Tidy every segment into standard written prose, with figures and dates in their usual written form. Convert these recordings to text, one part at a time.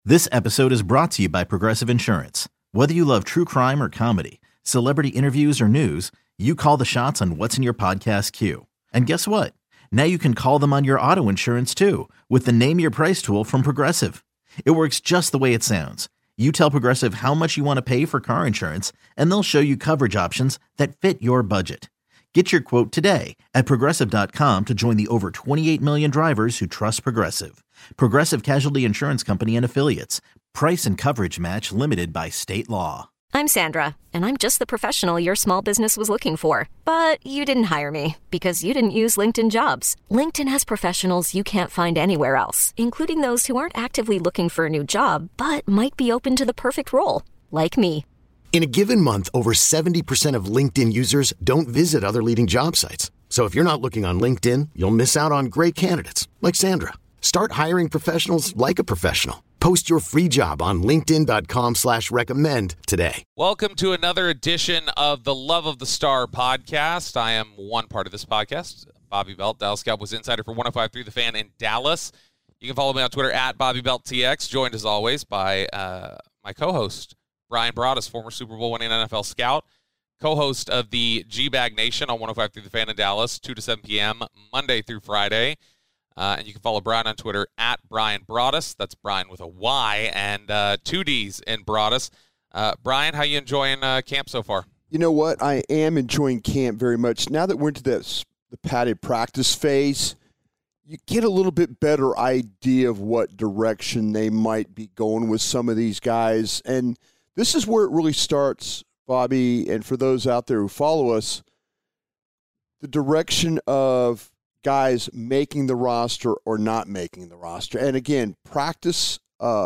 This episode is brought to you by Progressive Insurance. Whether you love true crime or comedy, celebrity interviews or news, you call the shots on what's in your podcast queue. And guess what? Now you can call them on your auto insurance too with the Name Your Price tool from Progressive. It works just the way it sounds. You tell Progressive how much you want to pay for car insurance, and they'll show you coverage options that fit your budget. Get your quote today at Progressive.com to join the over 28 million drivers who trust Progressive. Progressive Casualty Insurance Company and Affiliates. Price and coverage match limited by state law. I'm Sandra, and I'm just the professional your small business was looking for. But you didn't hire me because you didn't use LinkedIn Jobs. LinkedIn has professionals you can't find anywhere else, including those who aren't actively looking for a new job, but might be open to the perfect role, like me. In a given month, over 70% of LinkedIn users don't visit other leading job sites. So if you're not looking on LinkedIn, you'll miss out on great candidates like Sandra. Start hiring professionals like a professional. Post your free job on linkedin.com/recommend today. Welcome to another edition of the Love of the Star podcast. I am one part of this podcast, Bobby Belt, Dallas Cowboys insider for 105.3 The Fan in Dallas. You can follow me on Twitter at BobbyBeltTX, joined as always by my co-host, Brian Broaddus, former Super Bowl winning NFL scout, co-host of the G-Bag Nation on 105.3 The Fan in Dallas, 2 to 7 p.m., Monday through Friday. And you can follow Brian on Twitter at Brian Broaddus. That's Brian with a Y and 2 Ds in Broaddus. Brian, how you enjoying camp so far? You know what? I am enjoying camp very much. Now that we're into the padded practice phase, you get a little bit better idea of what direction they might be going with some of these guys. And this is where it really starts, Bobby, and for those out there who follow us, the direction of guys making the roster or not making the roster. And again, practice,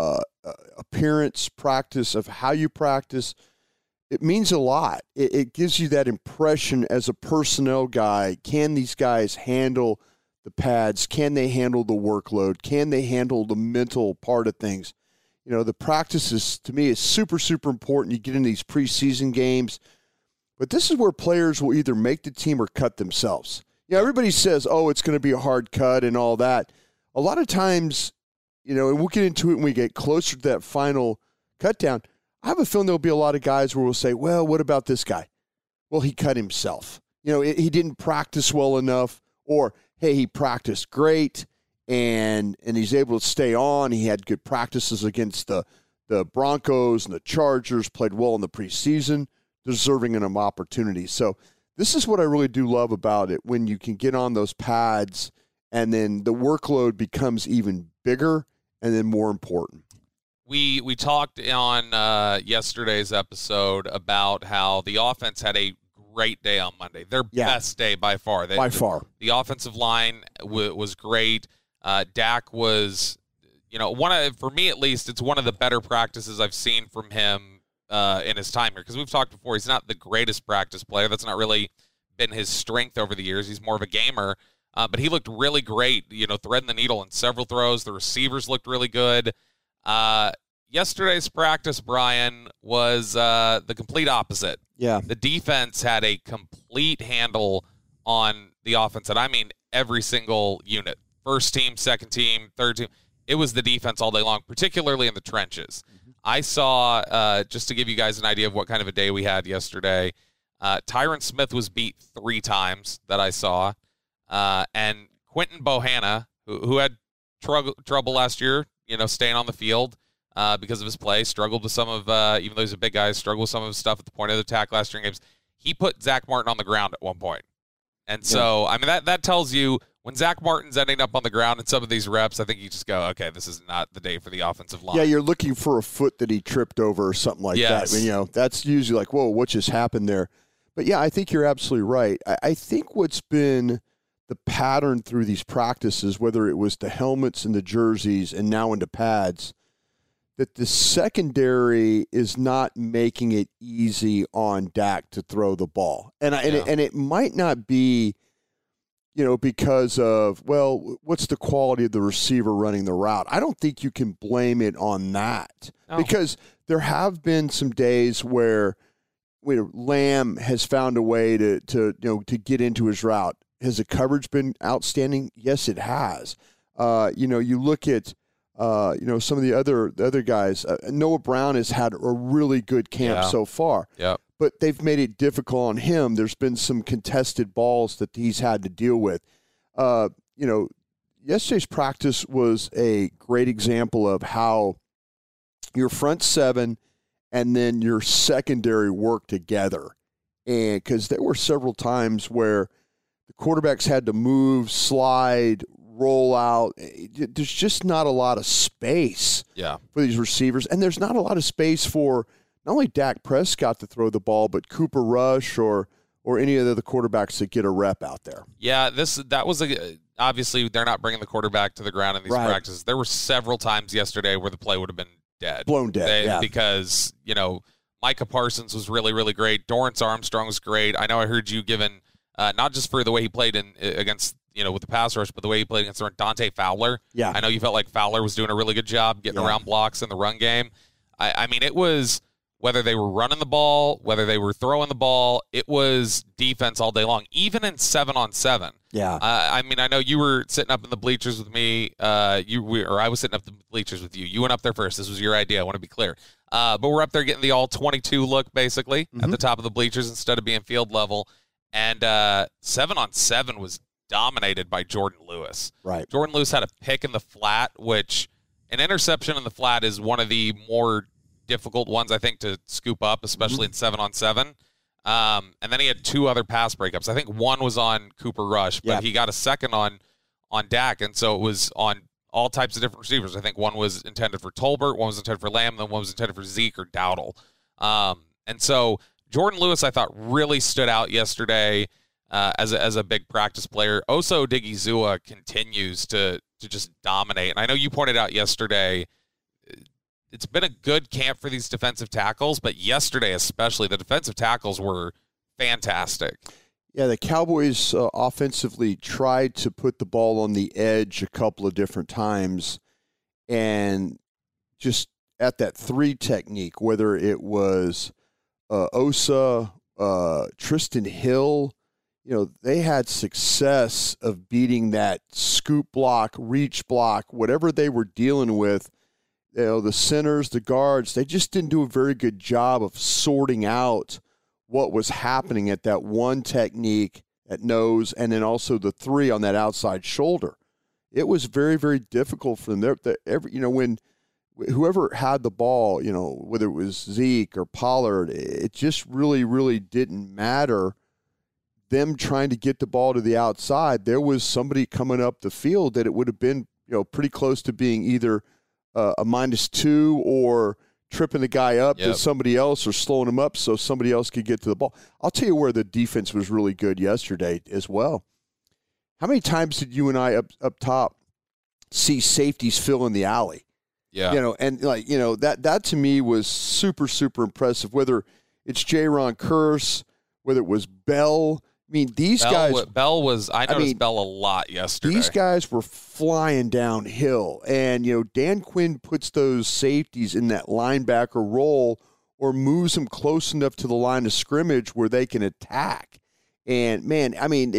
appearance, practice of how you practice, it means a lot. It gives you that impression as a personnel guy. Can these guys handle the pads? Can they handle the workload? Can they handle the mental part of things? You know, the practices, to me, is super, super important. You get in these preseason games. But this is where players will either make the team or cut themselves. Yeah, everybody says, oh, it's going to be a hard cut and all that. A lot of times, you know, and we'll get into it when we get closer to that final cut down. I have a feeling there'll be a lot of guys where we'll say, well, what about this guy? Well, he cut himself. You know, he didn't practice well enough, or, hey, he practiced great and he's able to stay on. He had good practices against the Broncos and the Chargers, played well in the preseason, deserving an opportunity. So this is what I really do love about it, when you can get on those pads and then the workload becomes even bigger and then more important. We talked on yesterday's episode about how the offense had a great day on Monday. Their best day by far. By far. The offensive line was great. Dak was, you know, for me at least, it's one of the better practices I've seen from him in his time here, because we've talked before, he's not the greatest practice player. That's not really been his strength over the years. He's more of a gamer, but he looked really great, you know, threading the needle in several throws. The receivers looked really good. Yesterday's practice, Brian, was the complete opposite. Yeah. The defense had a complete handle on the offense, and I mean every single unit. First team, second team, third team. It was the defense all day long, particularly in the trenches. I saw, just to give you guys an idea of what kind of a day we had yesterday, Tyron Smith was beat 3 times that I saw, and Quinton Bohanna, who had trouble last year, you know, staying on the field because of his play, struggled with some of, even though he's a big guy, struggled with some of his stuff at the point of the attack last year in games. He put Zach Martin on the ground at one point. And so, I mean, that tells you, when Zach Martin's ending up on the ground in some of these reps, I think you just go, okay, this is not the day for the offensive line. Yeah, you're looking for a foot that he tripped over or something like that. I mean, you know, that's usually like, whoa, what just happened there? But, yeah, I think you're absolutely right. I think what's been the pattern through these practices, whether it was the helmets and the jerseys and now into pads, that the secondary is not making it easy on Dak to throw the ball. And it might not be, you know, because of, well, what's the quality of the receiver running the route? I don't think you can blame it on that. Because there have been some days where Lamb has found a way to get into his route. Has the coverage been outstanding? Yes, it has. You look at Some of the other guys. Noah Brown has had a really good camp so far. Yep. But they've made it difficult on him. There's been some contested balls that he's had to deal with. Yesterday's practice was a great example of how your front seven and then your secondary work together. And because there were several times where the quarterbacks had to move, slide, roll out. There's just not a lot of space for these receivers. And there's not a lot of space for not only Dak Prescott to throw the ball, but Cooper Rush or any of the other quarterbacks to get a rep out there. Yeah, that was obviously they're not bringing the quarterback to the ground in these practices. There were several times yesterday where the play would have been dead. Blown dead, because, Micah Parsons was really, really great. Dorrance Armstrong was great. I know I heard you given, not just for the way he played against, with the pass rush, but the way he played against Dante Fowler. Yeah. I know you felt like Fowler was doing a really good job getting around blocks in the run game. I mean, it was, whether they were running the ball, whether they were throwing the ball, it was defense all day long, even in 7-on-7. Yeah. I know you were sitting up in the bleachers with me. I was sitting up in the bleachers with you. You went up there first. This was your idea. I want to be clear. But we're up there getting the all-22 look, basically, at the top of the bleachers instead of being field level. And 7-on-7 was dominated by Jordan Lewis. Right. Jordan Lewis had a pick in the flat, which an interception in the flat is one of the more difficult ones, I think, to scoop up, especially in 7-on-7. And then he had two other pass breakups. I think one was on Cooper Rush, but he got a second on Dak, and so it was on all types of different receivers. I think one was intended for Tolbert, one was intended for Lamb, then one was intended for Zeke or Dowdle. And so Jordan Lewis, I thought, really stood out yesterday as a big practice player. Osa Odigizua continues to just dominate. And I know you pointed out yesterday, it's been a good camp for these defensive tackles, but yesterday especially, the defensive tackles were fantastic. Yeah, the Cowboys offensively tried to put the ball on the edge a couple of different times, and just at that 3 technique, whether it was Osa, Tristan Hill, they had success of beating that scoop block, reach block, whatever they were dealing with. The centers, the guards, they just didn't do a very good job of sorting out what was happening at that 1 technique at nose and then also the 3 on that outside shoulder. It was very, very difficult for them. When whoever had the ball, whether it was Zeke or Pollard, it just really, really didn't matter them trying to get the ball to the outside. There was somebody coming up the field that it would have been, pretty close to being either a -2 or tripping the guy up to somebody else or slowing him up so somebody else could get to the ball. I'll tell you where the defense was really good yesterday as well. How many times did you and I up top see safeties fill in the alley? Yeah. That to me was super, super impressive, whether it's Jaron Kearse, whether it was Bell. I mean, I noticed Bell a lot yesterday. These guys were flying downhill. And, Dan Quinn puts those safeties in that linebacker role or moves them close enough to the line of scrimmage where they can attack. And, man,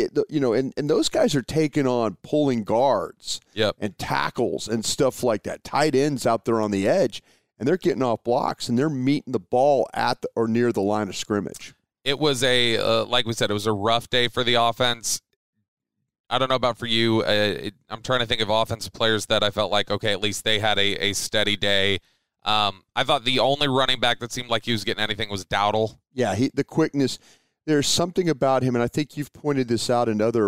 and those guys are taking on pulling guards and tackles and stuff like that, tight ends out there on the edge, and they're getting off blocks, and they're meeting the ball at or near the line of scrimmage. It was like we said, it was a rough day for the offense. I don't know about for you. I'm trying to think of offensive players that I felt like, okay, at least they had a steady day. I thought the only running back that seemed like he was getting anything was Dowdle. Yeah, the quickness. There's something about him, and I think you've pointed this out in other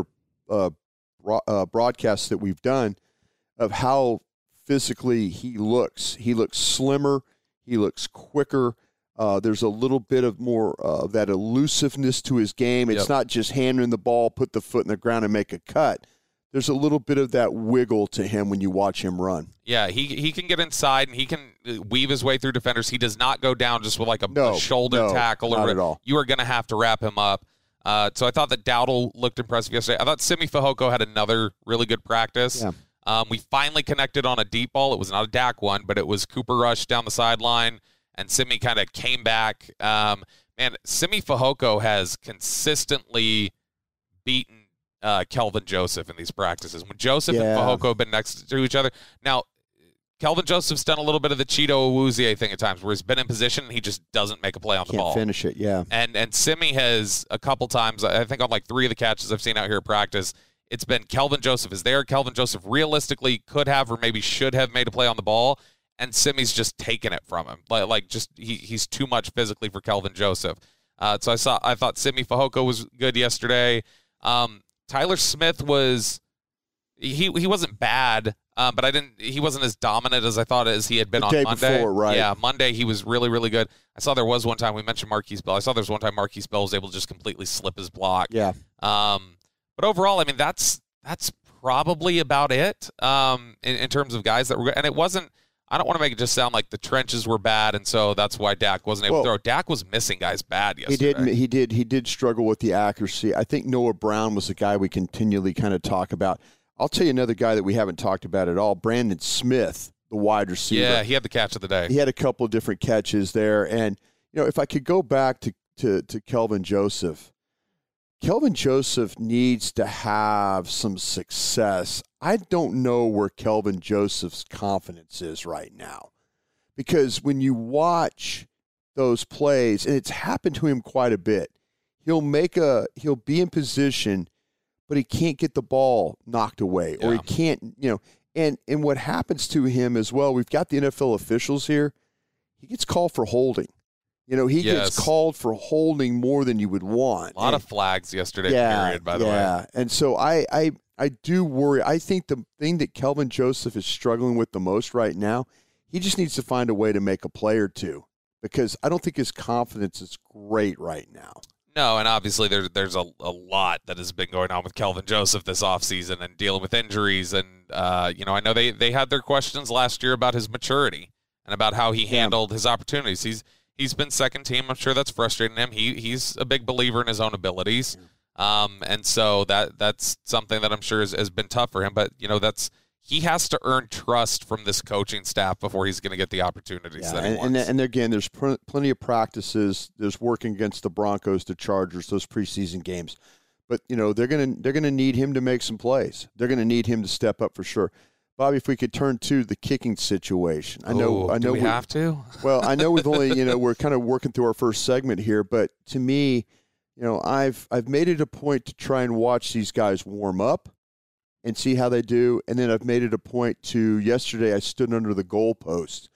broadcasts that we've done, of how physically he looks. He looks slimmer. He looks quicker. There's a little bit of more of that elusiveness to his game. It's not just handing the ball, put the foot in the ground, and make a cut. There's a little bit of that wiggle to him when you watch him run. Yeah, he can get inside, and he can weave his way through defenders. He does not go down just with like a shoulder tackle. Not at all. You are going to have to wrap him up. So I thought that Dowdle looked impressive yesterday. I thought Simi Fehoko had another really good practice. Yeah. We finally connected on a deep ball. It was not a Dak one, but it was Cooper Rush down the sideline, and Simi kind of came back. Simi Fehoko has consistently beaten Kelvin Joseph in these practices. When Joseph and Fehoko have been next to each other. Now, Kelvin Joseph's done a little bit of the Cheeto Awuzie thing at times where he's been in position and he just doesn't make a play on the ball. Can't finish it, yeah. And Simi has a couple times, I think on like 3 of the catches I've seen out here at practice, it's been Kelvin Joseph is there. Kelvin Joseph realistically could have or maybe should have made a play on the ball, and Simi's just taken it from him. He's too much physically for Kelvin Joseph. So I thought Simi Fehoko was good yesterday. Tyler Smith was he wasn't bad, but he wasn't as dominant as I thought as he had been on Monday. Before, right? Yeah, Monday he was really, really good. I saw there was one time we mentioned Marquise Bell. I saw there was one time Marquise Bell was able to just completely slip his block. Yeah. But overall, I mean that's probably about it in terms of guys that were good. And it wasn't. I don't want to make it just sound like the trenches were bad, and so that's why Dak wasn't able to throw. Dak was missing guys bad yesterday. He did struggle with the accuracy. I think Noah Brown was the guy we continually kind of talk about. I'll tell you another guy that we haven't talked about at all, Brandon Smith, the wide receiver. Yeah, he had the catch of the day. He had a couple of different catches there. And, if I could go back to Kelvin Joseph, Kelvin Joseph needs to have some success. I don't know where Kelvin Joseph's confidence is right now. Because when you watch those plays, and it's happened to him quite a bit, he'll be in position, but he can't get the ball knocked away, or he can't, and what happens to him as well, we've got the NFL officials here, he gets called for holding. He gets called for holding more than you would want. A lot of flags yesterday, period, by the way. Yeah, and so I do worry. I think the thing that Kelvin Joseph is struggling with the most right now, he just needs to find a way to make a play or two, because I don't think his confidence is great right now. No, and obviously there's a lot that has been going on with Kelvin Joseph this offseason and dealing with injuries. And, I know they had their questions last year about his maturity and about how he handled his opportunities. He's been second team. I'm sure that's frustrating him. He's a big believer in his own abilities. And so that's something that I'm sure has been tough for him. But, he has to earn trust from this coaching staff before he's going to get the opportunities that he wants. And again, there's plenty of practices. There's working against the Broncos, the Chargers, those preseason games. But, they're gonna need him to make some plays. They're going to need him to step up for sure. Bobby, if we could turn to the kicking situation. I know we have to? Well, I know we've only, we're kind of working through our first segment here, but to me, I've made it a point to try and watch these guys warm up and see how they do. And then I've made it a point to, yesterday I stood under the goalpost.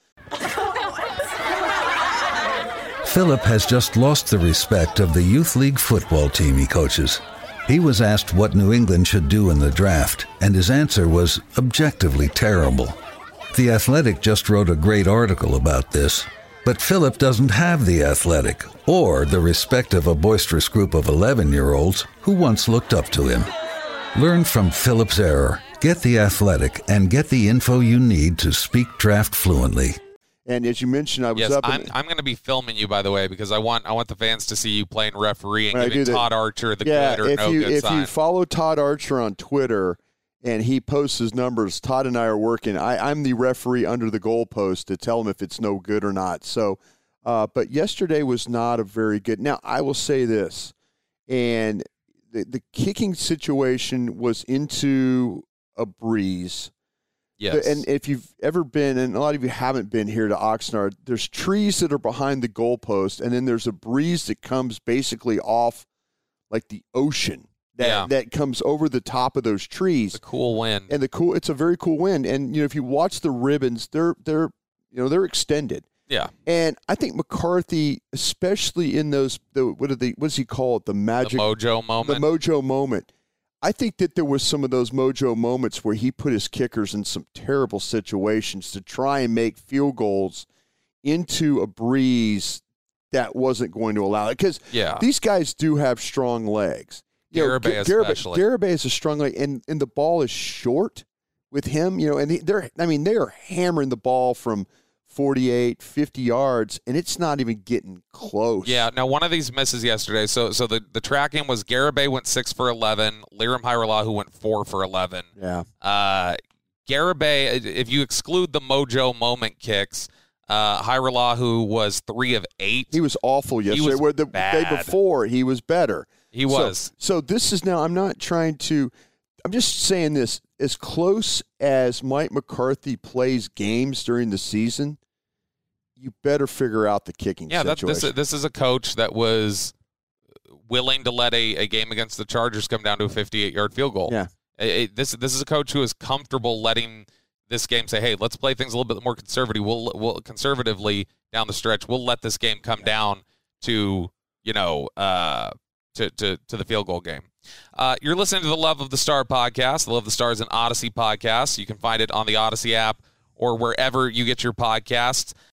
Philip has just lost the respect of the youth league football team he coaches. He was asked what New England should do in the draft, and his answer was objectively terrible. The Athletic just wrote a great article about this, but Philip doesn't have the Athletic or the respect of a boisterous group of 11-year-olds who once looked up to him. Learn from Philip's error, get the Athletic, and get the info you need to speak draft fluently. And as you mentioned, I was up. I'm going to be filming you, by the way, because I want the fans to see you playing referee and giving Todd Archer the good or no good sign. If you follow Todd Archer on Twitter and he posts his numbers, Todd and I are working. I'm the referee under the goalpost to tell him if it's no good or not. So, but yesterday was not a very good. Now, I will say this, and the kicking situation was into a breeze. Yes. And if you've ever been, and a lot of you haven't been here to Oxnard, there's trees that are behind the goalpost, and then there's a breeze that comes basically off like the ocean that comes over the top of those trees. The cool wind. And it's a very cool wind. And if you watch the ribbons, they're extended. Yeah. And I think McCarthy, especially in those what does he call it? The magic, the mojo moment. The mojo moment. I think that there was some of those mojo moments where he put his kickers in some terrible situations to try and make field goals into a breeze that wasn't going to allow it. Because these guys do have strong legs. Garibay especially. Garibay is a strong leg, and the ball is short with him. And they are hammering the ball from 48, 50 yards, and it's not even getting close. Yeah, now one of these misses yesterday. So the tracking was Garibay went 6 for 11, Lirim Hajrullahu went 4 for 11. Yeah. Garibay, if you exclude the mojo moment kicks, Hajrullahu was 3 of 8. He was awful yesterday. He was the bad. day before, he was better. He was. So this is now, I'm not trying to I'm just saying this, as close as Mike McCarthy plays games during the season, you better figure out the kicking situation. This is a coach that was willing to let a game against the Chargers come down to a 58-yard field goal. Yeah. This is a coach who is comfortable letting this game say, hey, let's play things a little bit more conservative. We'll conservatively down the stretch. We'll let this game come down to, to the field goal game. You're listening to the Love of the Star podcast. The Love of the Star is an Odyssey podcast. You can find it on the Odyssey app or wherever you get your podcasts.